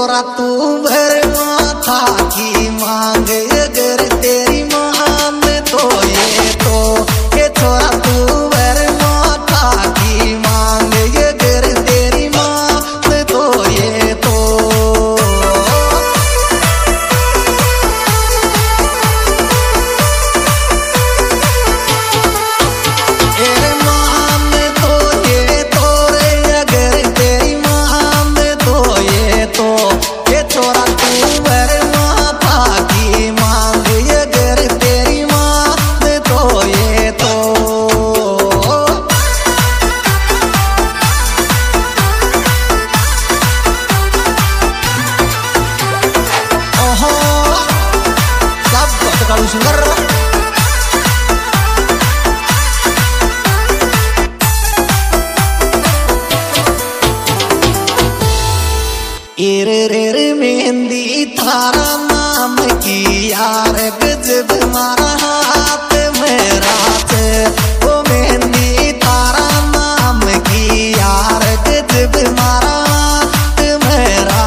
छोरा तू भर माथा की मांग अगर तेरी मान तो ये तो ये छोरा तू भर माथा की मांग अगर तेरी मान तो ये तो मेहंदी थारा नाम की यार गजब मारा हाथ मेरा ओ मेहंदी थारा नाम की यार गजब मारा हाथ मेरा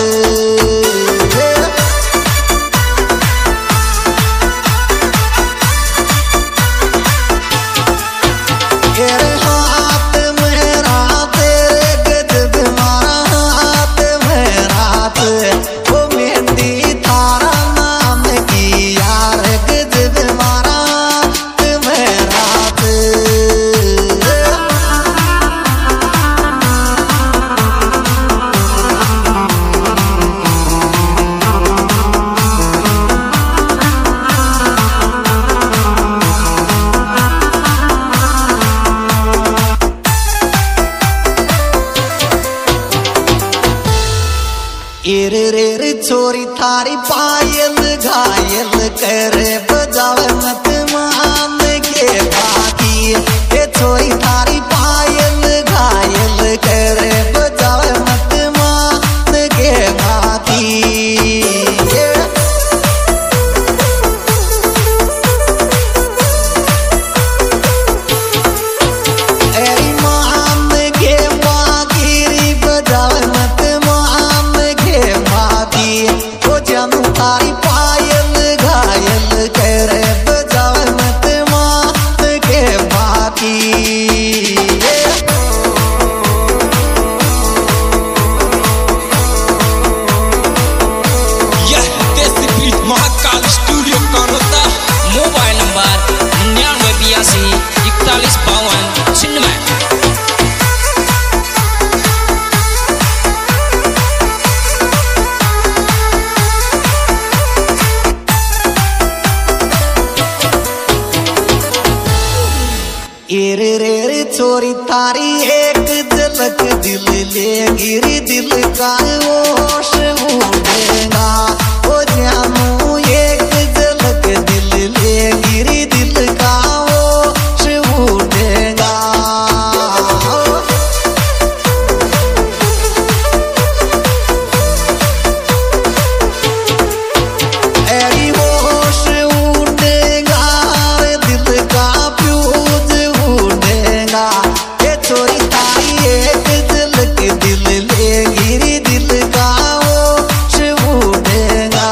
छोरी थारी पायल घायल करे बजावे मत मान के बाकी ये छोरी थारी पायल घायल करे बजावे मत मान के बाकी तारी पायल घायल करे बजावे मत मान के बाकी यह Desipreet Mahakal studio Kanota mobile number 9982 4152 96। छोरी तारी एक झलक दिल ले गिरी दिल का होश उड़ेगा ओ जानू एक झलक दिल ले गिरी दिल का होश उड़ेगा ऐरी होश उड़ेगा दिल का फ्यूज उड़ेगा छोरी तारी एक झलक दिल ले गिरी दिल का होश उड़ेगा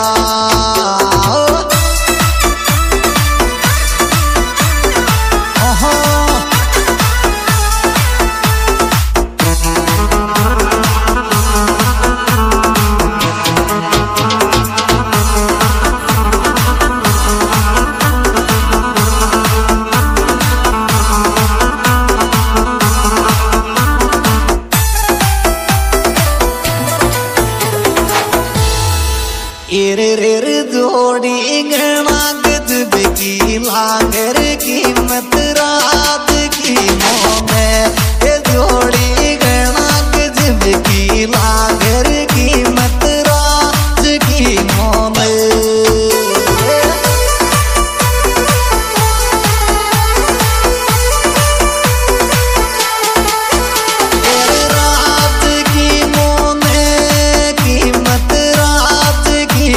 जोड़ी गणा गजब की लागर कीमत रात की मोह जोड़ी गणा गजब की लागर कीमत रात की मोह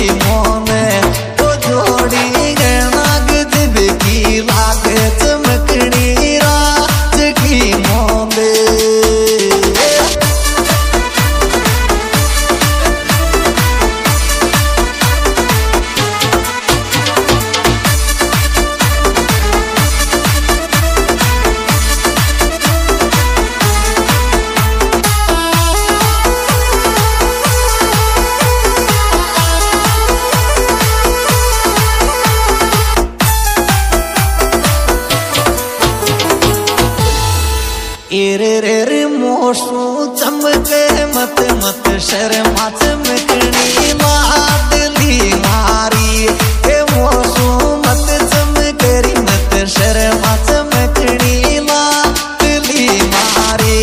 जोड़ी गणा गजब की लागे चमक एरे रे रे मोसू चमके मत मत शर्मा चमकनी लाडली मारी ए मोसू मत चमकरी मत शर्मा चमकनी लाडली मारी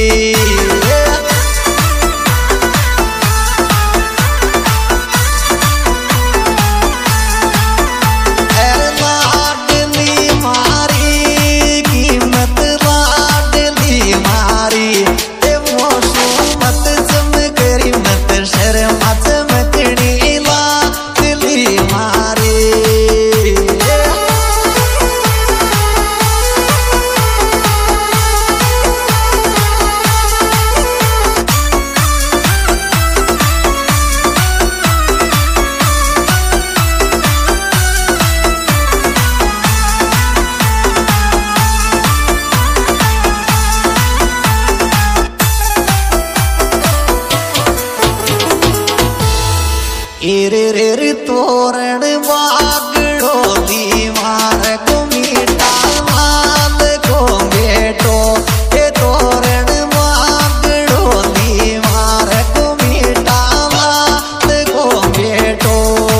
एरे रे रे तोरण बागड़ो दीवार को मीठा माल को बेटो ए तोरण बागड़ो दीवार को मीठा माल को बेटो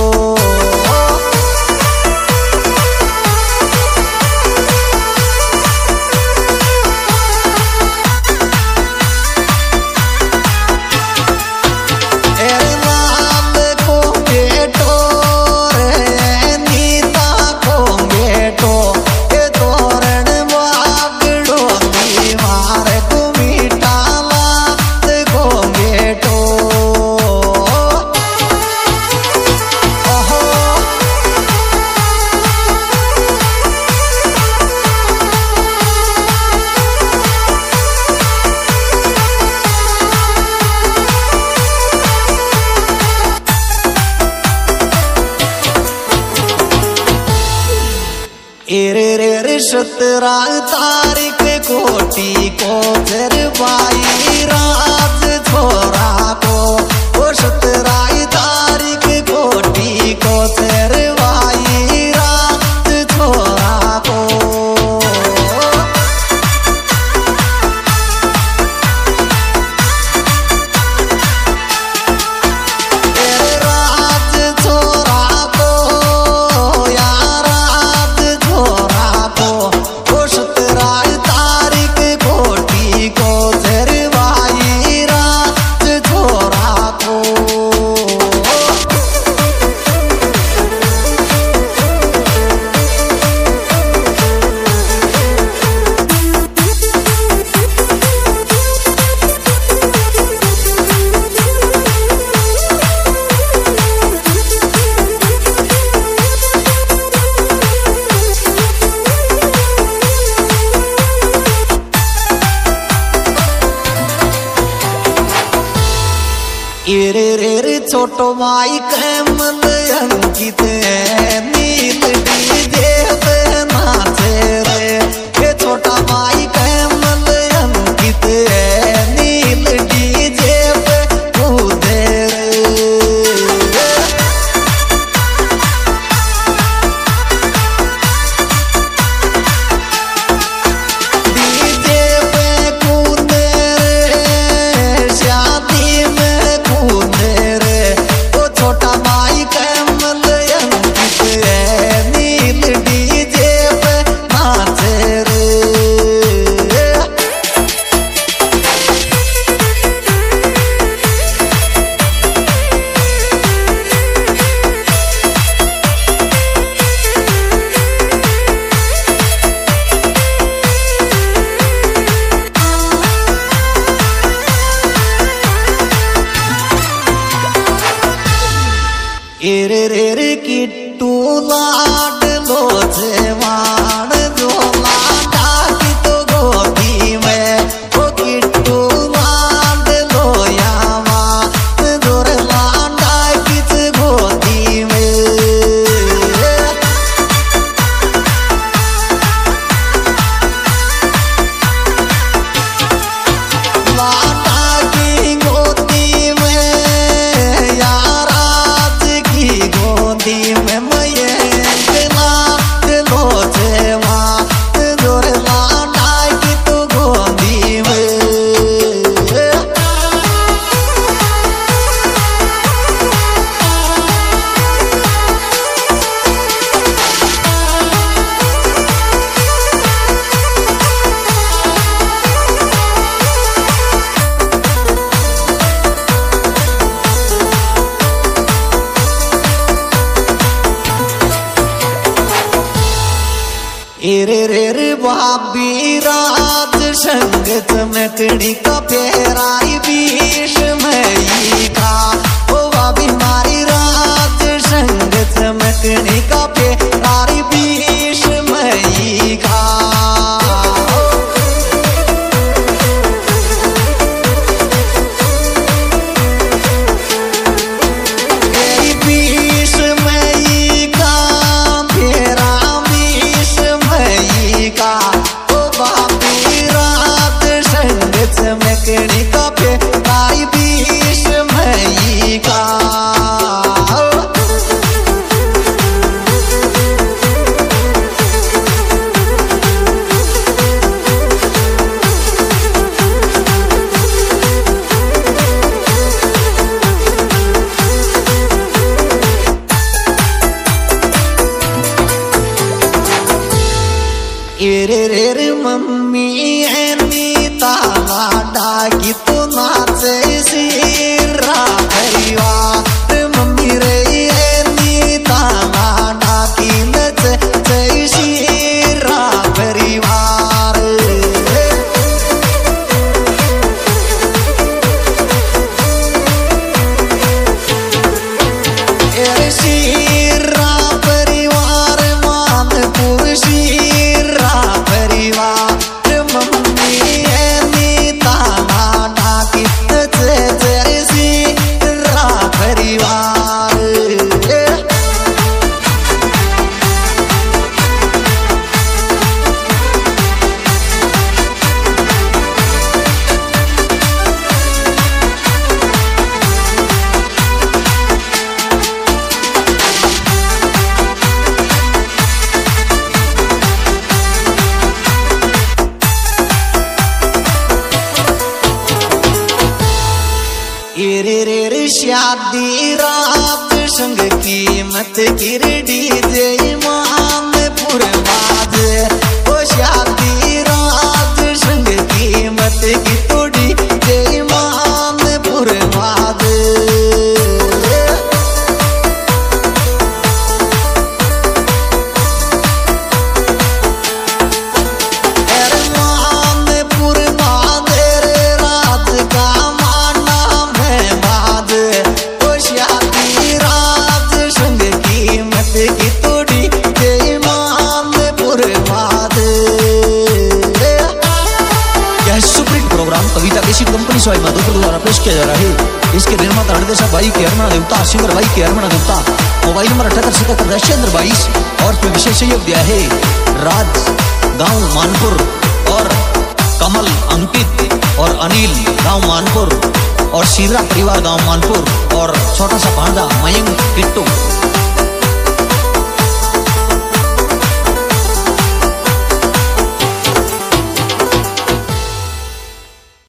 एरे रे रे 17 तारीख कोटी को चरवाई राज छोरा को वो 17 तारीख कोटी को चरवाई राज छोरा को एरे रे रे छोटो माई कमल अंकित नील डीजे पे नाचे रे ये छोटा माई कमल अंकित नील डीजे पे कूदे डीजे पे कूदे रे शादी में कूदे रे तो छोटा एरे रे रे भाभी रात संगत में कड़ी का फेराई बीच मई का। ओ भाभी मारी रात संगत में कड़ी का फेराई बीच मई का। एरे रे रे मम्मी ऐनी ताला डागी तो नाचे सिरा परिवार। मम्मी रे ऐनी ताला डागी नचे सिरा परिवार। एरे सिरा परिवार मानपुर सिरा परिवार। मम्मी ऐनी ताला डाकी नचे सिरा परिवार। एरे रे रे शादी रात संग कीमत गिरडी जय मानपुर बाजे। ओ शादी रात संग कीमत की तोड़ी जय मानपुर बाजे। कविता केसी कंपनी सवाई माधोपुर द्वारा पेश किया जा रहा है। इसके निर्माता हृदय साहब भाई के हरमना देवता, सिंगर भाई के हरमना देवता। मोबाइल नंबर 7877 और इसमें विशेष सहयोग दिया है राज गांव मानपुर और कमल अंकित और अनिल गांव मानपुर और सीरा परिवार गांव मानपुर और छोटा सा भांजा मयंक किट्टू।